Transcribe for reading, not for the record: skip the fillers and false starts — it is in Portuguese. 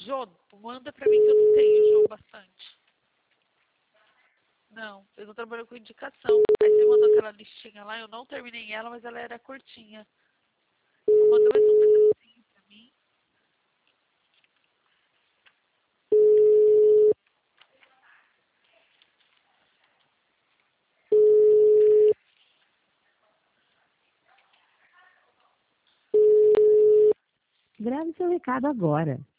Jô, manda pra mim que eu não tenho, Jô, bastante. Não, eu tô trabalhando com indicação. Aí você mandou aquela listinha lá, eu não terminei ela, mas ela era curtinha. Manda mais um pedacinho pra mim. Grave seu recado agora.